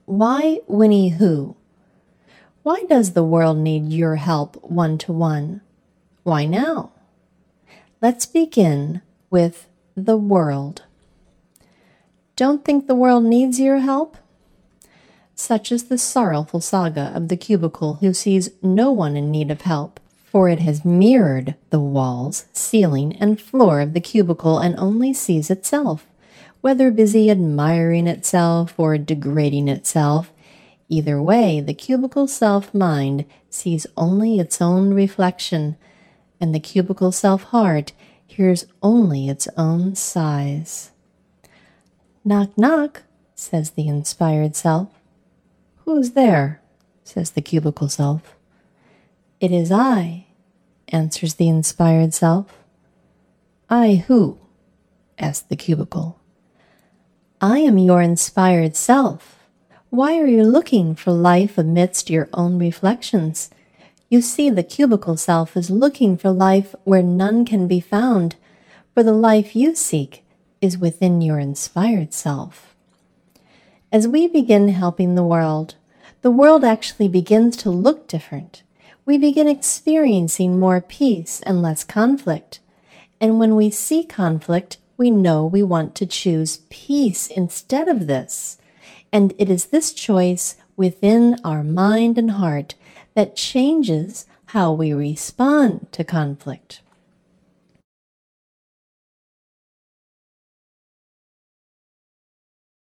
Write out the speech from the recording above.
Why Winnie Who? Why does the world need your help one-to-one? Why now? Let's begin with the world. Don't think the world needs your help? Such is the sorrowful saga of the cubicle who sees no one in need of help, for it has mirrored the walls, ceiling, and floor of the cubicle and only sees itself, whether busy admiring itself or degrading itself. Either way, the cubicle self-mind sees only its own reflection, and the cubicle self-heart hears only its own sighs. Knock, knock, says the inspired self. Who's there? Says the cubicle self. It is I, answers the inspired self. I who? Asks the cubicle. I am your inspired self. Why are you looking for life amidst your own reflections? You see, the cubicle self is looking for life where none can be found, for the life you seek is within your inspired self. As we begin helping the world actually begins to look different. We begin experiencing more peace and less conflict. And when we see conflict, we know we want to choose peace instead of this. And it is this choice within our mind and heart that changes how we respond to conflict.